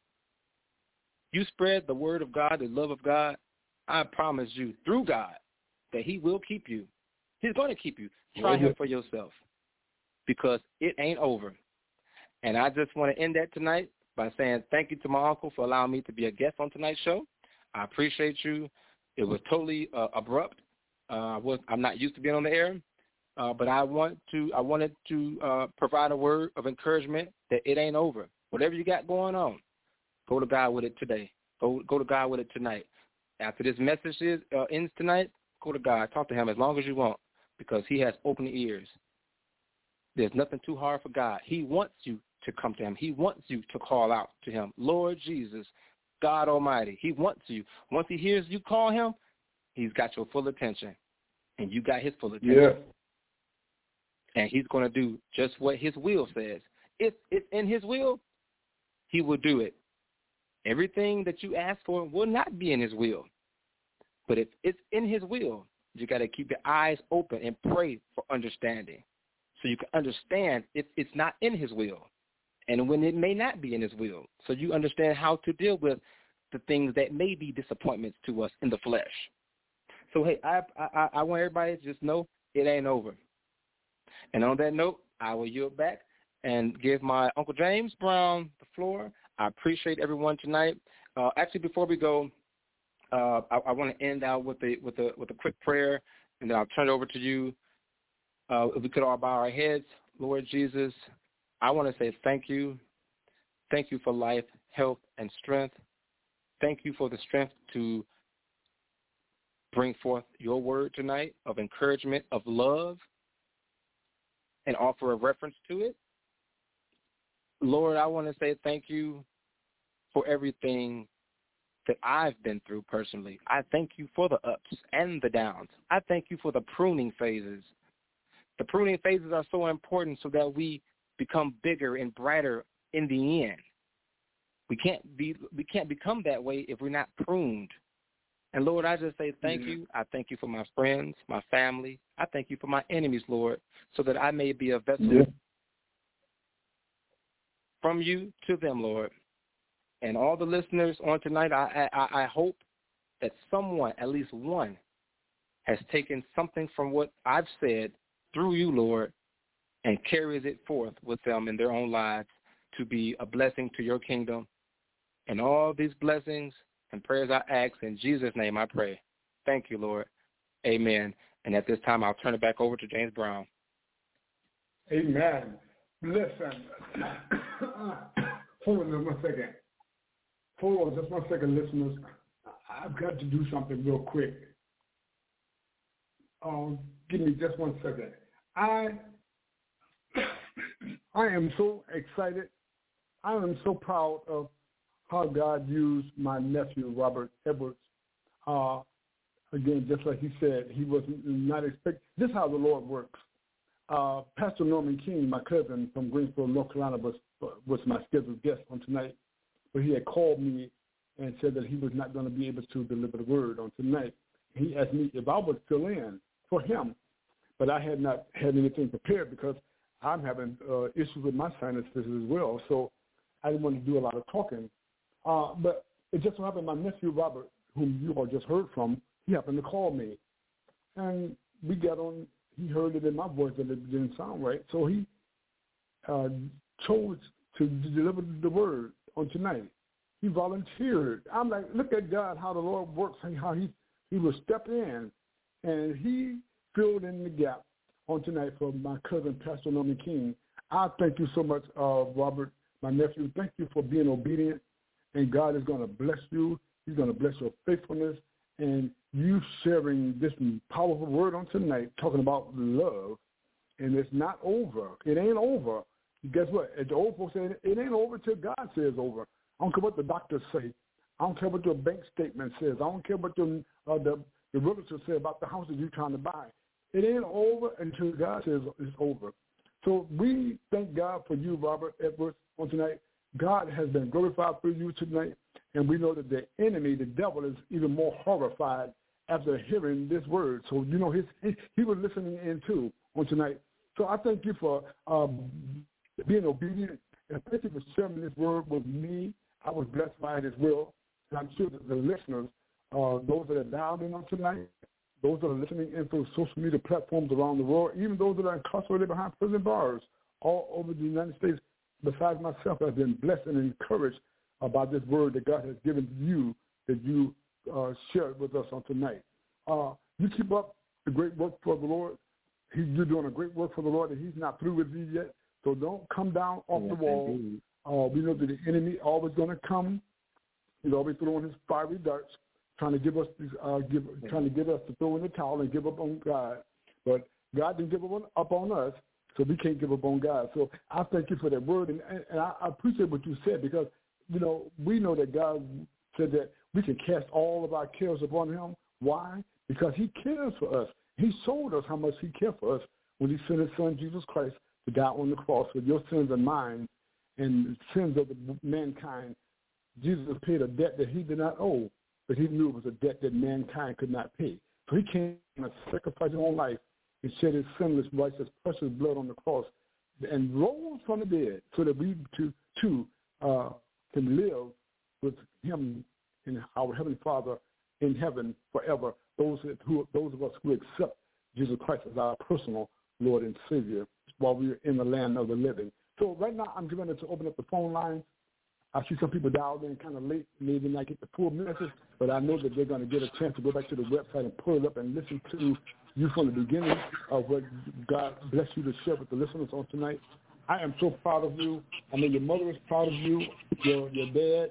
You spread the word of God, the love of God, I promise you, through God, that he will keep you. He's going to keep you. Try him for yourself, because it ain't over. And I just want to end that tonight by saying thank you to my uncle for allowing me to be a guest on tonight's show. I appreciate you. It was totally uh, abrupt. Uh, I was, I'm not used to being on the air, uh, but I want to. I wanted to uh, provide a word of encouragement that it ain't over. Whatever you got going on, go to God with it today. Go go to God with it tonight. After this message is, uh, ends tonight, go to God. Talk to him as long as you want, because he has open ears. There's nothing too hard for God. He wants you to come to him. He wants you to call out to him. Lord Jesus, God Almighty. He wants you. Once he hears you call him, he's got your full attention, and you got his full attention. Yeah. And he's going to do just what his will says. If it's in his will, he will do it. Everything that you ask for will not be in his will. But if it's in his will, you got to keep your eyes open and pray for understanding, so you can understand if it's not in his will and when it may not be in his will, so you understand how to deal with the things that may be disappointments to us in the flesh. So, hey, I, I, I want everybody to just know it ain't over. And on that note, I will yield back and give my Uncle James Brown the floor. I appreciate everyone tonight. Uh, actually, before we go, uh, I, I want to end out with a with a with a quick prayer, and then I'll turn it over to you. Uh, if we could all bow our heads. Lord Jesus, I want to say thank you. Thank you for life, health, and strength. Thank you for the strength to bring forth your word tonight of encouragement, of love, and offer a reference to it. Lord, I want to say thank you for everything that I've been through personally. I thank you for the ups and the downs. I thank you for the pruning phases, The pruning phases are so important so that we become bigger and brighter in the end. We can't be we can't become that way if we're not pruned. And, Lord, I just say thank you. I thank you for my friends, my family. I thank you for my enemies, Lord, so that I may be a vessel yeah. from you to them, Lord. And all the listeners on tonight, I, I, I hope that someone, at least one, has taken something from what I've said through you, Lord, and carries it forth with them in their own lives to be a blessing to your kingdom. And all these blessings and prayers I ask in Jesus' name I pray. Thank you, Lord. Amen. And at this time, I'll turn it back over to James Brown. Amen. Listen. Hold on just one second. Hold on just one second, listeners. I've got to do something real quick. Um, give me just one second. I I am so excited. I am so proud of how God used my nephew, Robert Edwards. Uh, again, just like he said, he was not expecting. This is how the Lord works. Uh, Pastor Norman King, my cousin from Greensboro, North Carolina, was was my scheduled guest on tonight. But he had called me and said that he was not going to be able to deliver the word on tonight. He asked me if I would fill in for him, but I had not had anything prepared because I'm having uh, issues with my sinuses as well, so I didn't want to do a lot of talking. Uh, but it just so happened my nephew Robert, whom you all just heard from, he happened to call me, and we got on. He heard it in my voice that it didn't sound right, so he uh, chose to deliver the word on tonight. He volunteered. I'm like, look at God, how the Lord works, and how he, he will step in, and he filled in the gap on tonight for my cousin, Pastor Norman King. I thank you so much, uh, Robert, my nephew. Thank you for being obedient, and God is going to bless you. He's going to bless your faithfulness, and you sharing this powerful word on tonight, talking about love, and it's not over. It ain't over. Guess what? As the old folks say, it ain't over till God says over. I don't care what the doctors say. I don't care what your bank statement says. I don't care what your, uh, the, the realtor say about the houses you're trying to buy. It ain't over until God says it's over. So we thank God for you, Robert Edwards, on tonight. God has been glorified through you tonight, and we know that the enemy, the devil, is even more horrified after hearing this word. So, you know, his, he, he was listening in, too, on tonight. So I thank you for um, being obedient, and thank you for sharing this word with me. I was blessed by it as well, and I'm sure that the listeners, uh, those that are dialed in on tonight, those that are listening in through social media platforms around the world, even those that are incarcerated behind prison bars all over the United States, besides myself, have been blessed and encouraged about this word that God has given to you, that you uh, shared with us on tonight. Uh, you keep up the great work for the Lord. He, you're doing a great work for the Lord, and he's not through with you yet. So don't come down off yes, the wall. Uh, we know that the enemy always going to come. He's always throwing his fiery darts, trying to give us, uh, give, trying to get us to throw in the towel and give up on God. But God didn't give up on, up on us, so we can't give up on God. So I thank you for that word, and, and I, I appreciate what you said because, you know, we know that God said that we can cast all of our cares upon him. Why? Because he cares for us. He showed us how much he cared for us when he sent his son, Jesus Christ, to die on the cross for your sins and mine and the sins of the mankind. Jesus paid a debt that he did not owe, but he knew it was a debt that mankind could not pay. So he came and sacrificed his own life and shed his sinless, righteous, precious blood on the cross and rose from the dead so that we too, too uh, can live with him and our Heavenly Father in heaven forever, those, who, those of us who accept Jesus Christ as our personal Lord and Savior while we are in the land of the living. So right now I'm going to open up the phone lines. I see some people dialed in kind of late, maybe not get the full message, but I know that they're going to get a chance to go back to the website and pull it up and listen to you from the beginning of what God bless you to share with the listeners on tonight. I am so proud of you. I know your mother is proud of you, your your dad,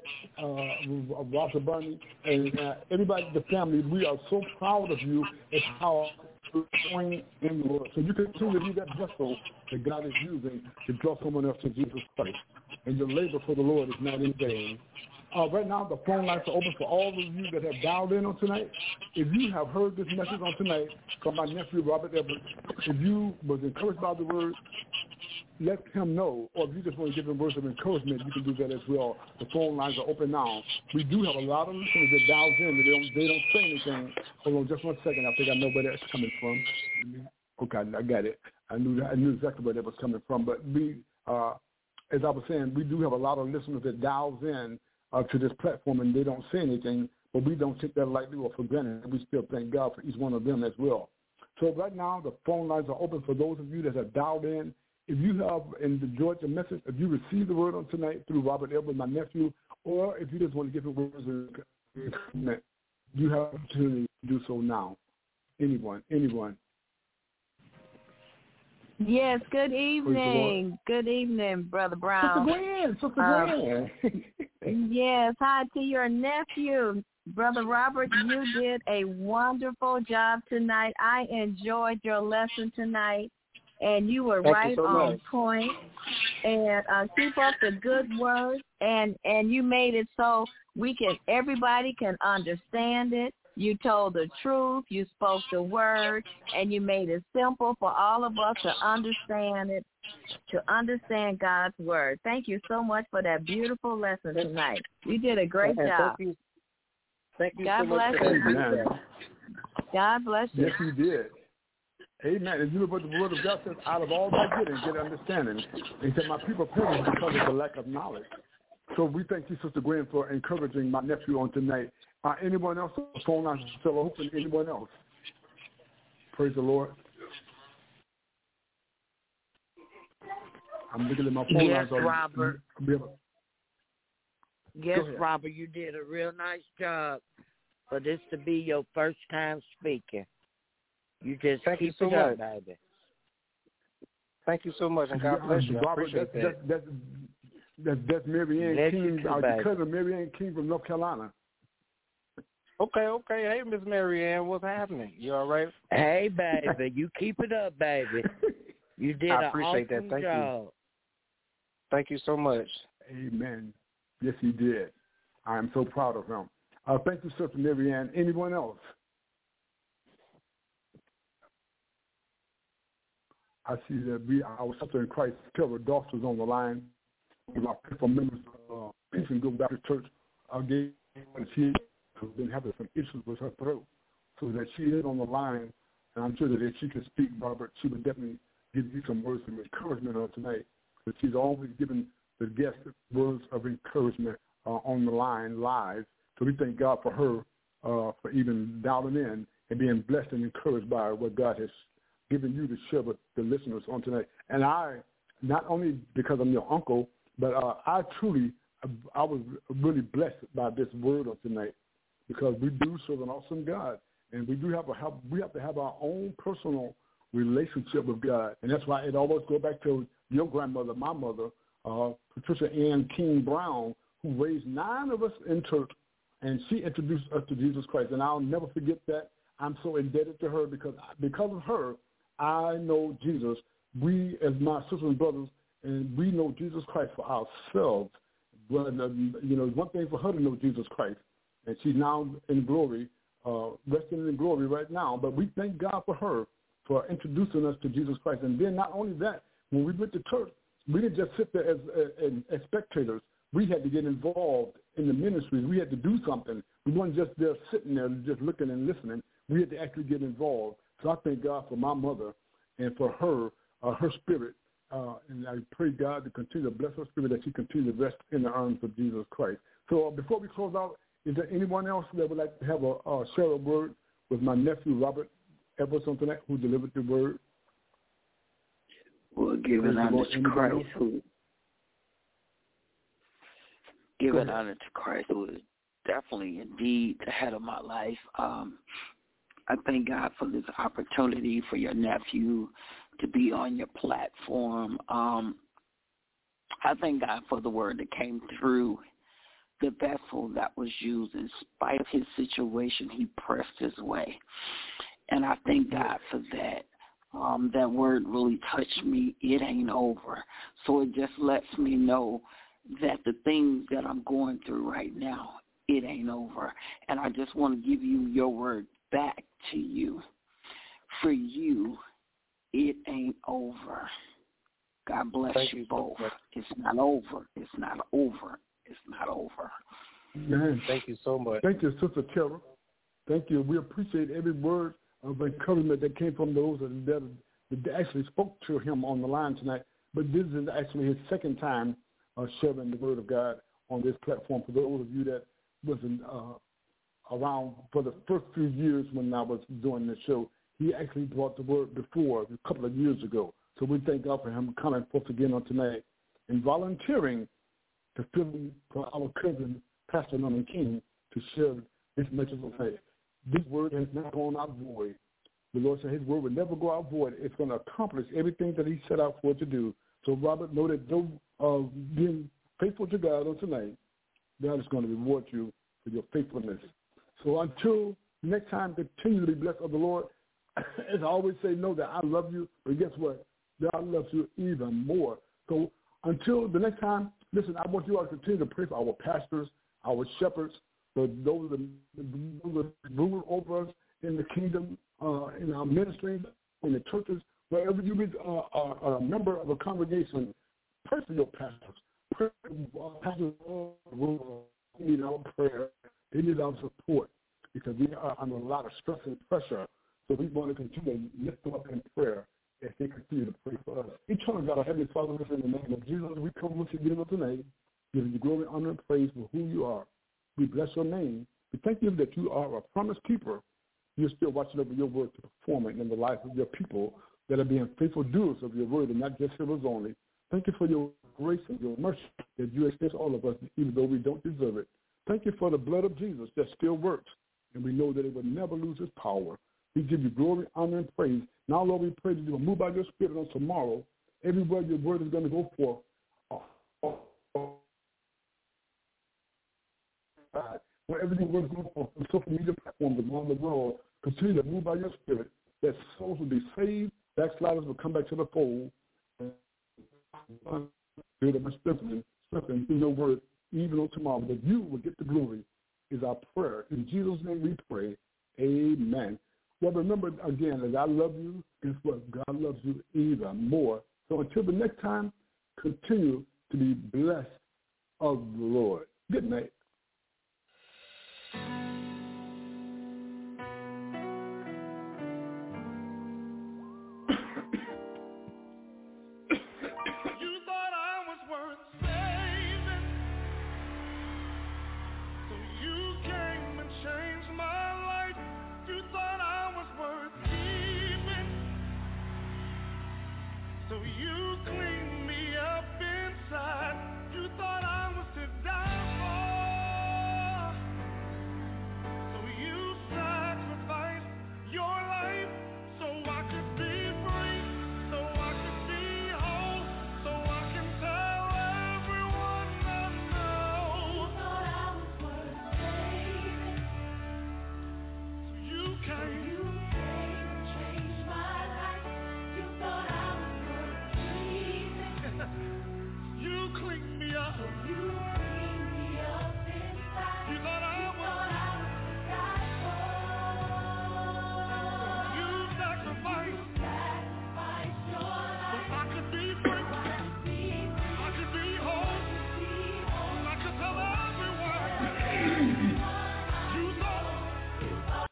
uh, Roger Bunny, and uh, everybody in the family. We are so proud of you and how you're going in the Lord. So you continue to be that vessel that God is using to draw someone else to Jesus Christ. And your labor for the Lord is not in vain. Uh, right now, the phone lines are open for all of you that have dialed in on tonight. If you have heard this message on tonight from my nephew, Robert Edwards, if you was encouraged by the word, let him know. Or if you just want to give him words of encouragement, you can do that as well. The phone lines are open now. We do have a lot of listeners that dials in. They don't, they don't say anything. Hold on just one second. I think I know where that's coming from. Okay, I got it. I knew that, I knew exactly where that was coming from. But we, uh, as I was saying, we do have a lot of listeners that dials in uh, to this platform, and they don't say anything, but we don't take that lightly or for granted. We still thank God for each one of them as well. So right now, the phone lines are open for those of you that have dialed in. If you have enjoyed the message, if you received the word on tonight through Robert Edwards, my nephew, or if you just want to give him words of encouragement, you have the opportunity to do so now. Anyone, anyone. Yes, good evening. Good evening, Brother Brown. Sister Gwen, Sister Gwen. Um, yes, hi to your nephew, Brother Robert. You did a wonderful job tonight. I enjoyed your lesson tonight, and you were Thank right you so on much. point. And uh, keep up the good work, and, and you made it so we can, everybody can understand it. You told the truth, you spoke the word, and you made it simple for all of us to understand it, to understand God's word. Thank you so much for that beautiful lesson tonight. You did a great and job. Thank you, thank you God so much bless for you. that. God bless you. Yes, you did. Amen. And you know what the word of God says, out of all thy getting, get understanding. He said, my people perish because of the lack of knowledge. So we thank you, Sister Gwen, for encouraging my nephew on tonight. Uh, anyone else? The phone lines are still open. Anyone else? Praise the Lord. I'm looking at my phone yes, lines. Robert. Able... Yes, Robert, you did a real nice job for this to be your first time speaking. You just Thank keep you so it up, much. baby. Thank you so much, and God bless you. I Robert, appreciate that's, that. that's, that's, that's Mary Ann Bless King, you too, our baby. cousin Mary Ann King from North Carolina. Okay, okay. Hey, Miss Mary Ann, what's happening? You all right? Hey, baby, you keep it up, baby. You did I an appreciate awesome that. Thank job. you. Thank you so much. Amen. Yes, he did. I am so proud of him. Uh, thank you, Sister Mary Ann. Anyone else? I see that we, our sister in Christ, Carol Doss, was on the line. Our people members of uh, Peace and Good Baptist Church again, and she has been having some issues with her throat, so that she is on the line, and I'm sure that if she could speak, Robert, she would definitely give you some words of encouragement on tonight, because she's always giving the guests words of encouragement uh, on the line live. So we thank God for her uh, for even dialing in and being blessed and encouraged by what God has given you to share with the listeners on tonight. And I, not only because I'm your uncle, but uh, I truly, I was really blessed by this word of tonight, because we do serve an awesome God, and we do have a have, we have to have our own personal relationship with God, and that's why it always goes back to your grandmother, my mother, uh, Patricia Ann King Brown, who raised nine of us in church, and she introduced us to Jesus Christ, and I'll never forget that. I'm so indebted to her, because because of her, I know Jesus. We, as my sisters and brothers, and we know Jesus Christ for ourselves. But, uh, you know, it's one thing for her to know Jesus Christ, and she's now in glory, uh, resting in glory right now. But we thank God for her for introducing us to Jesus Christ. And then not only that, when we went to church, we didn't just sit there as, as, as spectators. We had to get involved in the ministry. We had to do something. We weren't just there sitting there just looking and listening. We had to actually get involved. So I thank God for my mother and for her, uh, her spirit. Uh, and I pray God to continue to bless her spirit, that she continue to rest in the arms of Jesus Christ. So uh, before we close out, is there anyone else that would like to have a uh, share a word with my nephew, Robert Edwards, on tonight, who delivered the word? Well, giving honor to Christ, who giving honor to Christ, who is definitely indeed the head of my life. Um, I thank God for this opportunity for your nephew to be on your platform. Um, I thank God for the word that came through the vessel that was used. In spite of his situation, he pressed his way. And I thank God for that. Um, that word really touched me. It ain't over. So it just lets me know that the things that I'm going through right now, it ain't over. And I just want to give you your word back to you. For you, it ain't over. God bless Thank you, you both. so much. It's not over. It's not over. It's not over. Amen. Thank you so much. Thank you, Sister Tara. Thank you. We appreciate every word of encouragement that came from those that, that actually spoke to him on the line tonight. But this is actually his second time uh, sharing the word of God on this platform. For those of you that wasn't uh, around for the first few years when I was doing the show, he actually brought the word before a couple of years ago. So we thank God for him coming forth again on tonight and volunteering to fill in for our cousin, Pastor Norman King, to share this message of faith. This word has not gone out void. The Lord said his word will never go out void. It's going to accomplish everything that he set out for it to do. So, Robert, know that though uh, being faithful to God on tonight, God is going to reward you for your faithfulness. So until next time, continue to be blessed of the Lord. As I always say, know that I love you, but guess what? God loves you even more. So until the next time, listen, I want you all to continue to pray for our pastors, our shepherds, for those that rule over us in the kingdom, uh, in our ministries, in the churches, wherever you be uh, are a member of a congregation, pray for your pastors. Pray for uh, pastors who need our prayer. They need our support because we are under a lot of stress and pressure. So we want to continue to lift them up in prayer as they continue to pray for us. Eternal God, our Heavenly Father, in the name of Jesus, we come with you again tonight, giving you glory, honor, and praise for who you are. We bless your name. We thank you that you are a promise keeper. You're still watching over your word to perform it in the life of your people that are being faithful doers of your word and not just hearers only. Thank you for your grace and your mercy that you extend to all of us, even though we don't deserve it. Thank you for the blood of Jesus that still works, and we know that it will never lose its power. We give you glory, honor, and praise. Now, Lord, we pray that you will move by your spirit on tomorrow. Everywhere your word is going to go forth. Oh, oh, oh. Wherever your word is going forth on social media platforms around the world, continue to move by your spirit, that souls will be saved, backsliders will come back to the fold. Spirit of strengthening, strengthening through your word, even on tomorrow, that you will get the glory, is our prayer. In Jesus' name we pray. Amen. Well, remember, again, that I love you. Guess what? God loves you even more. So until the next time, continue to be blessed of the Lord. Good night.